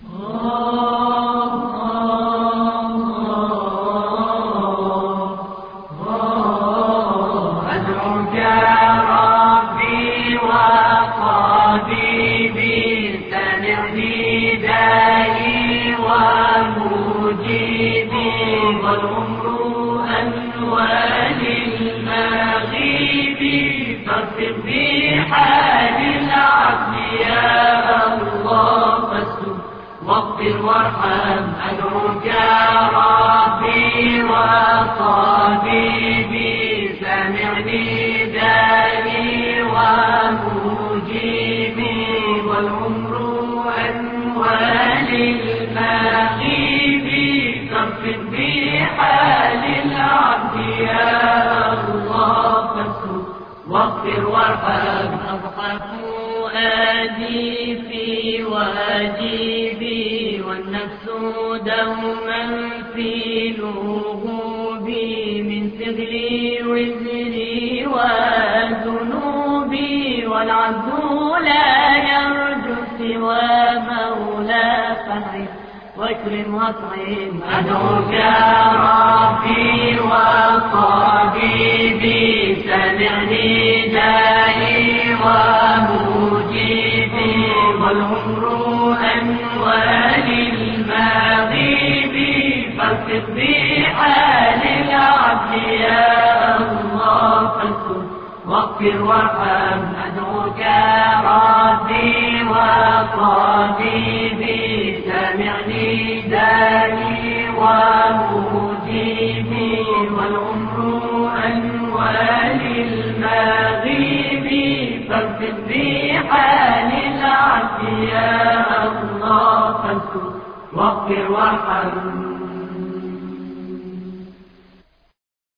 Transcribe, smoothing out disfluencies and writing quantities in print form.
أدعوك ربي وطبيبي سمع ندائي ومجيبي والعمر أنوال المغيب فاغفر بحال العبد يا الله فاستر واغفر وارحم. أدعوك ربي وطبيبي سمع ندائي ومجيبي والعمر أنوال المغيب فاغفر بحال العبد يا الله فاستر واغفر وارحم. أضحك فؤادي في واجبي والنفس دوما في لهوبي من ثقل وزري وذنوبي والعبد لا يرجو سوى مولاه فانعم واكرم واطعم. أدعوك ربي وطبيبي سمع ندائي ومجيبي والعمر أنوال المغيب فاغفر بحال العبد يا الله فاستر واغفر وارحم. أدعوك ربي وطبيبي سمع ندائي ومجيبي والعمر أنوال المغيب فاغفر بحال العبد يا الله فاستر واغفر وارحم.